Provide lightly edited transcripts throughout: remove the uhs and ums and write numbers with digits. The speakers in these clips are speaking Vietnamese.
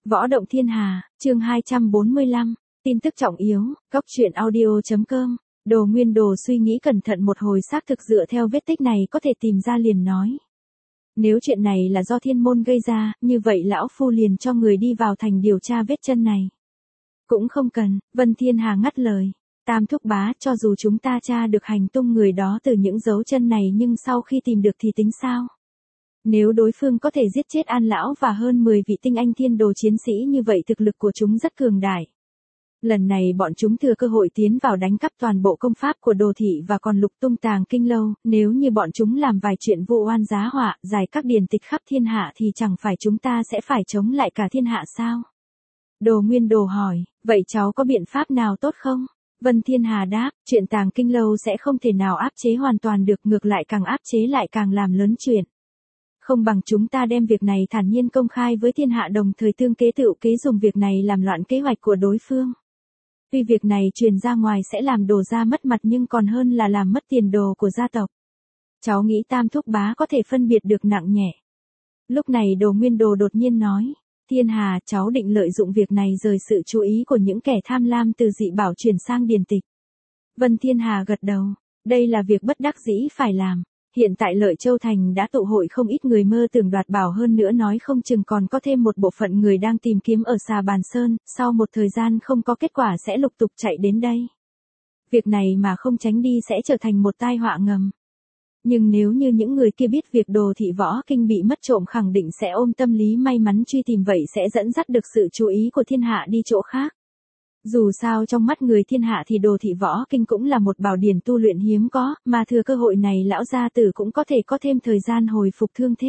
Võ động thiên hà, chương 245, tin tức trọng yếu, góc truyện audio.com. Đồ Nguyên Đồ suy nghĩ cẩn thận một hồi, xác thực dựa theo vết tích này có thể tìm ra, liền nói. Nếu chuyện này là do thiên môn gây ra, như vậy lão phu liền cho người đi vào thành điều tra vết chân này. Cũng không cần, Vân Thiên Hà ngắt lời. Tam thúc bá, cho dù chúng ta tra được hành tung người đó từ những dấu chân này, nhưng sau khi tìm được thì tính sao? Nếu đối phương có thể giết chết An lão và hơn 10 vị tinh anh thiên đồ chiến sĩ, như vậy thực lực của chúng rất cường đại. Lần này bọn chúng thừa cơ hội tiến vào đánh cắp toàn bộ công pháp của Đồ thị và còn lục tung tàng kinh lâu, nếu như bọn chúng làm vài chuyện vu oan giá họa, giải các điển tịch khắp thiên hạ thì chẳng phải chúng ta sẽ phải chống lại cả thiên hạ sao? Đồ Nguyên Đồ hỏi, vậy cháu có biện pháp nào tốt không? Vân Thiên Hà đáp, chuyện tàng kinh lâu sẽ không thể nào áp chế hoàn toàn được, ngược lại càng áp chế lại càng làm lớn chuyện. Không bằng chúng ta đem việc này thản nhiên công khai với thiên hạ, đồng thời tương kế tựu kế dùng việc này làm loạn kế hoạch của đối phương. Tuy việc này truyền ra ngoài sẽ làm Đồ gia mất mặt, nhưng còn hơn là làm mất tiền đồ của gia tộc. Cháu nghĩ Tam thúc bá có thể phân biệt được nặng nhẹ. Lúc này Đồ Nguyên Đồ đột nhiên nói, Thiên Hà, cháu định lợi dụng việc này rời sự chú ý của những kẻ tham lam từ dị bảo chuyển sang điển tịch. Vân Thiên Hà gật đầu, đây là việc bất đắc dĩ phải làm. Hiện tại Lợi Châu Thành đã tụ hội không ít người mơ tưởng đoạt bảo, hơn nữa nói không chừng còn có thêm một bộ phận người đang tìm kiếm ở Xà Bàn Sơn, sau một thời gian không có kết quả sẽ lục tục chạy đến đây. Việc này mà không tránh đi sẽ trở thành một tai họa ngầm. Nhưng nếu như những người kia biết việc Đồ thị võ kinh bị mất trộm, khẳng định sẽ ôm tâm lý may mắn truy tìm, vậy sẽ dẫn dắt được sự chú ý của thiên hạ đi chỗ khác. Dù sao trong mắt người thiên hạ thì Đồ thị võ kinh cũng là một bảo điển tu luyện hiếm có, mà thừa cơ hội này lão gia tử cũng có thể có thêm thời gian hồi phục thương thế.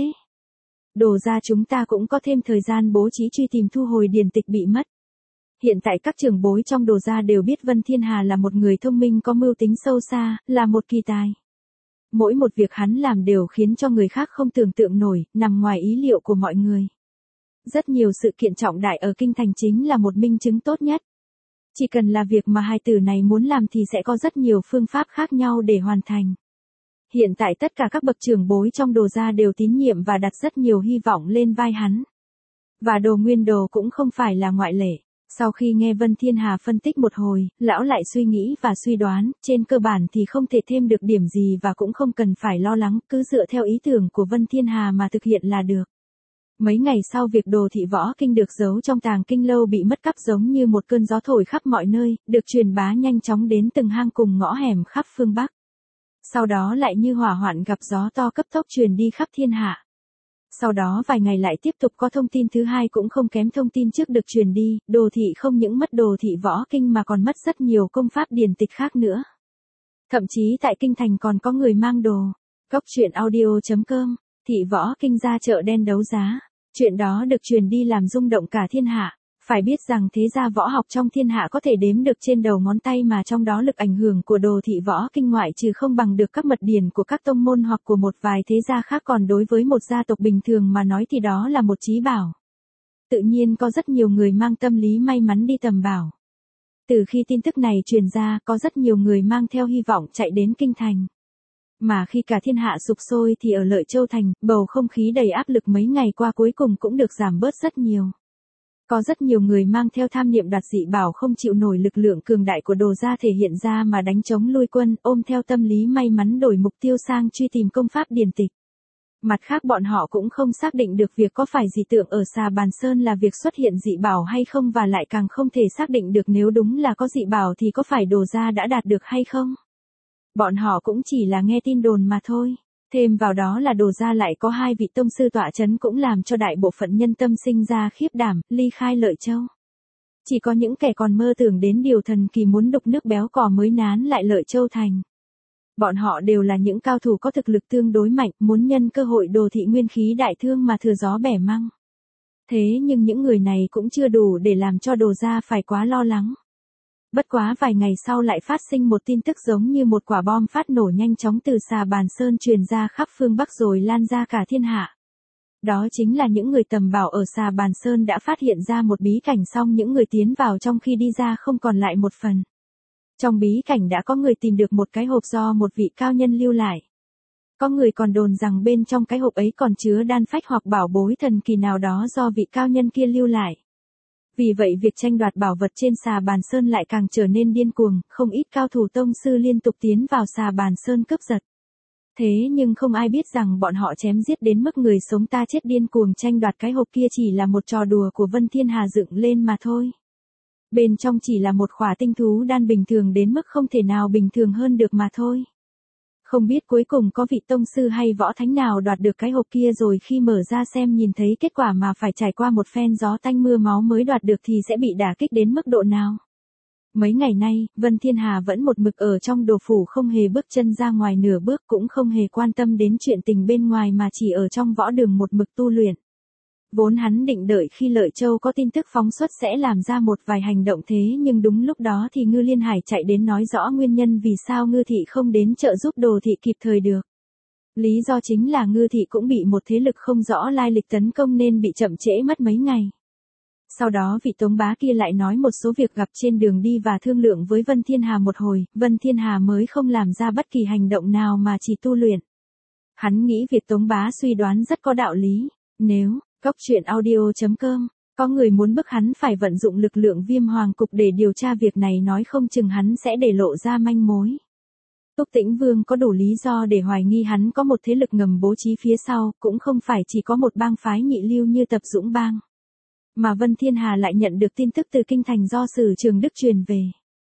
Đồ gia chúng ta cũng có thêm thời gian bố trí truy tìm thu hồi điển tịch bị mất. Hiện tại các trưởng bối trong Đồ gia đều biết Vân Thiên Hà là một người thông minh có mưu tính sâu xa, là một kỳ tài. Mỗi một việc hắn làm đều khiến cho người khác không tưởng tượng nổi, nằm ngoài ý liệu của mọi người. Rất nhiều sự kiện trọng đại ở kinh thành chính là một minh chứng tốt nhất. Chỉ cần là việc mà hai tử này muốn làm thì sẽ có rất nhiều phương pháp khác nhau để hoàn thành. Hiện tại tất cả các bậc trưởng bối trong Đồ gia đều tín nhiệm và đặt rất nhiều hy vọng lên vai hắn. Và Đồ Nguyên Đồ cũng không phải là ngoại lệ. Sau khi nghe Vân Thiên Hà phân tích một hồi, lão lại suy nghĩ và suy đoán, trên cơ bản thì không thể thêm được điểm gì và cũng không cần phải lo lắng, cứ dựa theo ý tưởng của Vân Thiên Hà mà thực hiện là được. Mấy ngày sau việc Đồ thị võ kinh được giấu trong tàng kinh lâu bị mất cắp, giống như một cơn gió thổi khắp mọi nơi, được truyền bá nhanh chóng đến từng hang cùng ngõ hẻm khắp phương Bắc. Sau đó lại như hỏa hoạn gặp gió to cấp tốc truyền đi khắp thiên hạ. Sau đó vài ngày lại tiếp tục có thông tin thứ hai cũng không kém thông tin trước được truyền đi, Đồ thị không những mất Đồ thị võ kinh mà còn mất rất nhiều công pháp điển tịch khác nữa. Thậm chí tại kinh thành còn có người mang đồ. Góc truyện audio.com, thị võ kinh ra chợ đen đấu giá. Chuyện đó được truyền đi làm rung động cả thiên hạ. Phải biết rằng thế gia võ học trong thiên hạ có thể đếm được trên đầu ngón tay, mà trong đó lực ảnh hưởng của Đồ thị võ kinh ngoại trừ không bằng được các mật điển của các tông môn hoặc của một vài thế gia khác, còn đối với một gia tộc bình thường mà nói thì đó là một chí bảo. Tự nhiên có rất nhiều người mang tâm lý may mắn đi tầm bảo. Từ khi tin tức này truyền ra, có rất nhiều người mang theo hy vọng chạy đến kinh thành. Mà khi cả thiên hạ sục sôi thì ở Lợi Châu Thành, bầu không khí đầy áp lực mấy ngày qua cuối cùng cũng được giảm bớt rất nhiều. Có rất nhiều người mang theo tham niệm đoạt dị bảo không chịu nổi lực lượng cường đại của Đồ gia thể hiện ra mà đánh chống lui quân, ôm theo tâm lý may mắn đổi mục tiêu sang truy tìm công pháp điển tịch. Mặt khác bọn họ cũng không xác định được việc có phải dị tượng ở Xà Bàn Sơn là việc xuất hiện dị bảo hay không, và lại càng không thể xác định được nếu đúng là có dị bảo thì có phải Đồ gia đã đạt được hay không. Bọn họ cũng chỉ là nghe tin đồn mà thôi. Thêm vào đó là Đồ gia lại có hai vị tông sư tọa chấn cũng làm cho đại bộ phận nhân tâm sinh ra khiếp đảm, ly khai Lợi Châu. Chỉ có những kẻ còn mơ tưởng đến điều thần kỳ muốn đục nước béo cò mới nán lại Lợi Châu Thành. Bọn họ đều là những cao thủ có thực lực tương đối mạnh, muốn nhân cơ hội Đồ thị nguyên khí đại thương mà thừa gió bẻ măng. Thế nhưng những người này cũng chưa đủ để làm cho Đồ gia phải quá lo lắng. Bất quá vài ngày sau lại phát sinh một tin tức giống như một quả bom phát nổ nhanh chóng từ Xà Bàn Sơn truyền ra khắp phương Bắc rồi lan ra cả thiên hạ. Đó chính là những người tầm bảo ở Xà Bàn Sơn đã phát hiện ra một bí cảnh, xong những người tiến vào trong khi đi ra không còn lại một phần. Trong bí cảnh đã có người tìm được một cái hộp do một vị cao nhân lưu lại. Có người còn đồn rằng bên trong cái hộp ấy còn chứa đan phách hoặc bảo bối thần kỳ nào đó do vị cao nhân kia lưu lại. Vì vậy việc tranh đoạt bảo vật trên Xà Bàn Sơn lại càng trở nên điên cuồng, không ít cao thủ tông sư liên tục tiến vào Xà Bàn Sơn cướp giật. Thế nhưng không ai biết rằng bọn họ chém giết đến mức người sống ta chết điên cuồng tranh đoạt cái hộp kia chỉ là một trò đùa của Vân Thiên Hà dựng lên mà thôi. Bên trong chỉ là một khỏa tinh thú đan bình thường đến mức không thể nào bình thường hơn được mà thôi. Không biết cuối cùng có vị tông sư hay võ thánh nào đoạt được cái hộp kia rồi khi mở ra xem nhìn thấy kết quả mà phải trải qua một phen gió tanh mưa máu mới đoạt được thì sẽ bị đả kích đến mức độ nào. Mấy ngày nay, Vân Thiên Hà vẫn một mực ở trong đồ phủ không hề bước chân ra ngoài nửa bước cũng không hề quan tâm đến chuyện tình bên ngoài mà chỉ ở trong võ đường một mực tu luyện. Vốn hắn định đợi khi Lợi Châu có tin tức phóng xuất sẽ làm ra một vài hành động thế nhưng đúng lúc đó thì Ngư Liên Hải chạy đến nói rõ nguyên nhân vì sao Ngư Thị không đến trợ giúp Đồ Thị kịp thời được. Lý do chính là Ngư Thị cũng bị một thế lực không rõ lai lịch tấn công nên bị chậm trễ mất mấy ngày. Sau đó vị Tống bá kia lại nói một số việc gặp trên đường đi và thương lượng với Vân Thiên Hà một hồi, Vân Thiên Hà mới không làm ra bất kỳ hành động nào mà chỉ tu luyện. Hắn nghĩ việc Tống bá suy đoán rất có đạo lý, nếu Cốc truyện audio.com có người muốn bức hắn phải vận dụng lực lượng Viêm Hoàng Cục để điều tra việc này nói không chừng hắn sẽ để lộ ra manh mối. Túc Tĩnh Vương có đủ lý do để hoài nghi hắn có một thế lực ngầm bố trí phía sau, cũng không phải chỉ có một bang phái nhị lưu như Tập Dũng Bang. Mà Vân Thiên Hà lại nhận được tin tức từ kinh thành do Sử Trường Đức truyền về.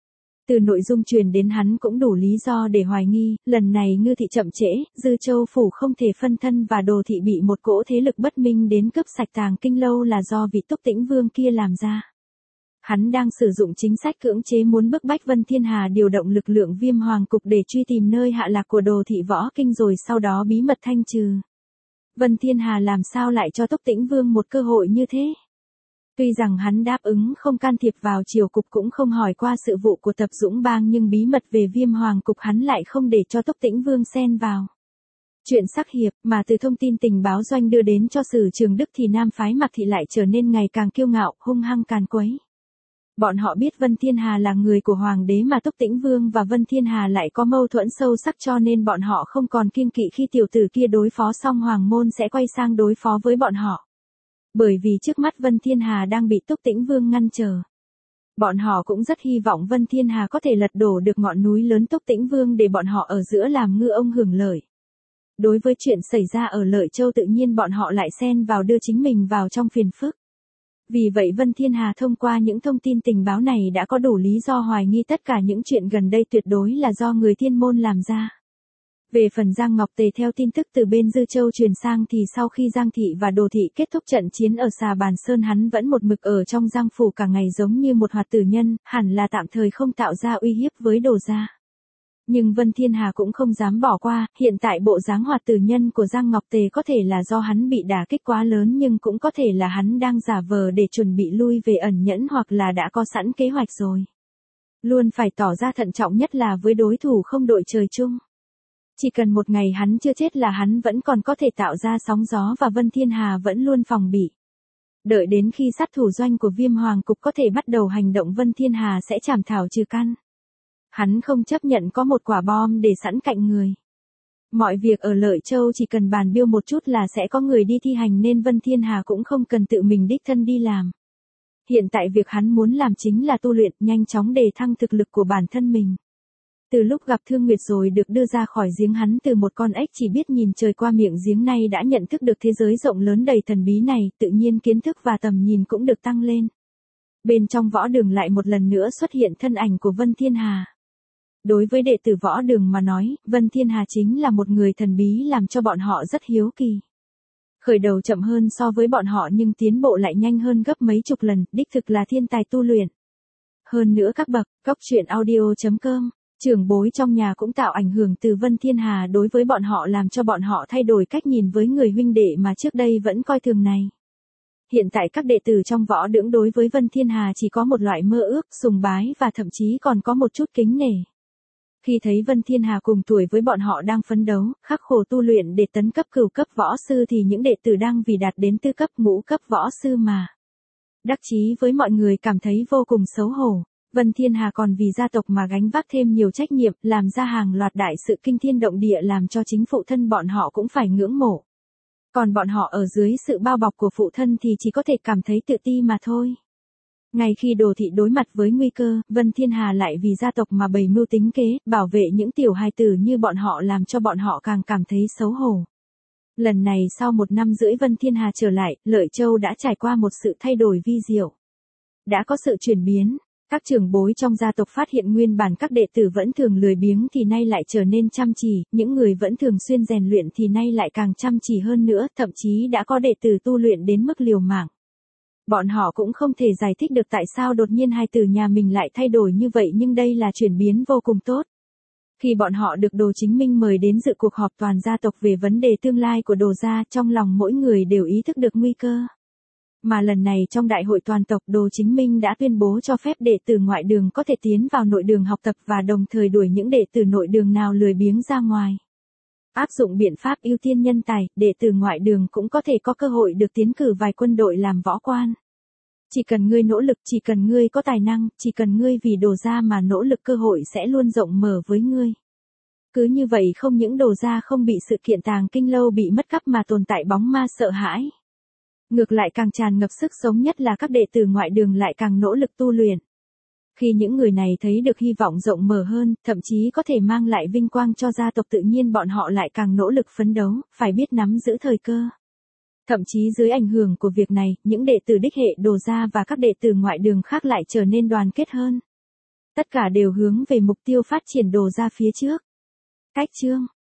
Từ nội dung truyền đến hắn cũng đủ lý do để hoài nghi, lần này Ngư Thị chậm trễ, Dư Châu Phủ không thể phân thân và Đồ Thị bị một cỗ thế lực bất minh đến cướp sạch Tàng Kinh Lâu là do vị Túc Tĩnh Vương kia làm ra. Hắn đang sử dụng chính sách cưỡng chế muốn bức bách Vân Thiên Hà điều động lực lượng Viêm Hoàng Cục để truy tìm nơi hạ lạc của Đồ Thị Võ Kinh rồi sau đó bí mật thanh trừ. Vân Thiên Hà làm sao lại cho Túc Tĩnh Vương một cơ hội như thế? Tuy rằng hắn đáp ứng không can thiệp vào triều cục cũng không hỏi qua sự vụ của Tập Dũng Bang nhưng bí mật về Viêm Hoàng Cục hắn lại không để cho Túc Tĩnh Vương xen vào. Chuyện sắc hiệp mà từ thông tin tình báo doanh đưa đến cho Sử Trường Đức thì nam phái Mạc Thị lại trở nên ngày càng kiêu ngạo, hung hăng càn quấy. Bọn họ biết Vân Thiên Hà là người của Hoàng đế mà Túc Tĩnh Vương và Vân Thiên Hà lại có mâu thuẫn sâu sắc cho nên bọn họ không còn kiêng kỵ khi tiểu tử kia đối phó xong Hoàng môn sẽ quay sang đối phó với bọn họ. Bởi vì trước mắt Vân Thiên Hà đang bị Túc Tĩnh Vương ngăn trở. Bọn họ cũng rất hy vọng Vân Thiên Hà có thể lật đổ được ngọn núi lớn Túc Tĩnh Vương để bọn họ ở giữa làm ngư ông hưởng lợi. Đối với chuyện xảy ra ở Lợi Châu tự nhiên bọn họ lại xen vào đưa chính mình vào trong phiền phức. Vì vậy Vân Thiên Hà thông qua những thông tin tình báo này đã có đủ lý do hoài nghi tất cả những chuyện gần đây tuyệt đối là do người thiên môn làm ra. Về phần Giang Ngọc Tề theo tin tức từ bên Dư Châu truyền sang thì sau khi Giang Thị và Đồ Thị kết thúc trận chiến ở Xà Bàn Sơn hắn vẫn một mực ở trong Giang Phủ cả ngày giống như một hoạt tử nhân, hẳn là tạm thời không tạo ra uy hiếp với Đồ gia. Nhưng Vân Thiên Hà cũng không dám bỏ qua, hiện tại bộ dáng hoạt tử nhân của Giang Ngọc Tề có thể là do hắn bị đả kích quá lớn nhưng cũng có thể là hắn đang giả vờ để chuẩn bị lui về ẩn nhẫn hoặc là đã có sẵn kế hoạch rồi. Luôn phải tỏ ra thận trọng nhất là với đối thủ không đội trời chung. Chỉ cần một ngày hắn chưa chết là hắn vẫn còn có thể tạo ra sóng gió và Vân Thiên Hà vẫn luôn phòng bị. Đợi đến khi sát thủ doanh của Viêm Hoàng Cục có thể bắt đầu hành động Vân Thiên Hà sẽ chảm thảo trừ căn. Hắn không chấp nhận có một quả bom để sẵn cạnh người. Mọi việc ở Lợi Châu chỉ cần bàn biêu một chút là sẽ có người đi thi hành nên Vân Thiên Hà cũng không cần tự mình đích thân đi làm. Hiện tại việc hắn muốn làm chính là tu luyện nhanh chóng đề thăng thực lực của bản thân mình. Từ lúc gặp Thương Nguyệt rồi được đưa ra khỏi giếng hắn từ một con ếch chỉ biết nhìn trời qua miệng giếng nay đã nhận thức được thế giới rộng lớn đầy thần bí này, tự nhiên kiến thức và tầm nhìn cũng được tăng lên. Bên trong võ đường lại một lần nữa xuất hiện thân ảnh của Vân Thiên Hà. Đối với đệ tử võ đường mà nói, Vân Thiên Hà chính là một người thần bí làm cho bọn họ rất hiếu kỳ. Khởi đầu chậm hơn so với bọn họ nhưng tiến bộ lại nhanh hơn gấp mấy chục lần, đích thực là thiên tài tu luyện. Hơn nữa các bậc, Cốc truyện audio.com, trưởng bối trong nhà cũng tạo ảnh hưởng từ Vân Thiên Hà đối với bọn họ làm cho bọn họ thay đổi cách nhìn với người huynh đệ mà trước đây vẫn coi thường này. Hiện tại các đệ tử trong võ đường đối với Vân Thiên Hà chỉ có một loại mơ ước, sùng bái và thậm chí còn có một chút kính nể. Khi thấy Vân Thiên Hà cùng tuổi với bọn họ đang phấn đấu, khắc khổ tu luyện để tấn cấp cửu cấp võ sư thì những đệ tử đang vì đạt đến tư cấp ngũ cấp võ sư mà đắc chí với mọi người cảm thấy vô cùng xấu hổ. Vân Thiên Hà còn vì gia tộc mà gánh vác thêm nhiều trách nhiệm, làm ra hàng loạt đại sự kinh thiên động địa làm cho chính phụ thân bọn họ cũng phải ngưỡng mộ. Còn bọn họ ở dưới sự bao bọc của phụ thân thì chỉ có thể cảm thấy tự ti mà thôi. Ngay khi Đồ thị đối mặt với nguy cơ, Vân Thiên Hà lại vì gia tộc mà bày mưu tính kế, bảo vệ những tiểu hài tử như bọn họ làm cho bọn họ càng cảm thấy xấu hổ. Lần này sau 1 năm rưỡi Vân Thiên Hà trở lại, Lợi Châu đã trải qua một sự thay đổi vi diệu. Đã có sự chuyển biến, các trưởng bối trong gia tộc phát hiện nguyên bản các đệ tử vẫn thường lười biếng thì nay lại trở nên chăm chỉ, những người vẫn thường xuyên rèn luyện thì nay lại càng chăm chỉ hơn nữa, thậm chí đã có đệ tử tu luyện đến mức liều mạng. Bọn họ cũng không thể giải thích được tại sao đột nhiên hai tử nhà mình lại thay đổi như vậy nhưng đây là chuyển biến vô cùng tốt. Khi bọn họ được Đồ Chính Minh mời đến dự cuộc họp toàn gia tộc về vấn đề tương lai của Đồ gia, trong lòng mỗi người đều ý thức được nguy cơ. Mà lần này trong đại hội toàn tộc Đồ Chính Minh đã tuyên bố cho phép đệ tử ngoại đường có thể tiến vào nội đường học tập và đồng thời đuổi những đệ tử nội đường nào lười biếng ra ngoài. Áp dụng biện pháp ưu tiên nhân tài, đệ tử ngoại đường cũng có thể có cơ hội được tiến cử vài quân đội làm võ quan. Chỉ cần ngươi nỗ lực, chỉ cần ngươi có tài năng, chỉ cần ngươi vì Đồ gia mà nỗ lực cơ hội sẽ luôn rộng mở với ngươi. Cứ như vậy không những Đồ gia không bị sự kiện tàng kinh lâu bị mất cắp mà tồn tại bóng ma sợ hãi. Ngược lại càng tràn ngập sức sống nhất là các đệ tử ngoại đường lại càng nỗ lực tu luyện. Khi những người này thấy được hy vọng rộng mở hơn, thậm chí có thể mang lại vinh quang cho gia tộc tự nhiên bọn họ lại càng nỗ lực phấn đấu, phải biết nắm giữ thời cơ. Thậm chí dưới ảnh hưởng của việc này, những đệ tử đích hệ Đồ gia và các đệ tử ngoại đường khác lại trở nên đoàn kết hơn. Tất cả đều hướng về mục tiêu phát triển Đồ gia phía trước. Cách chương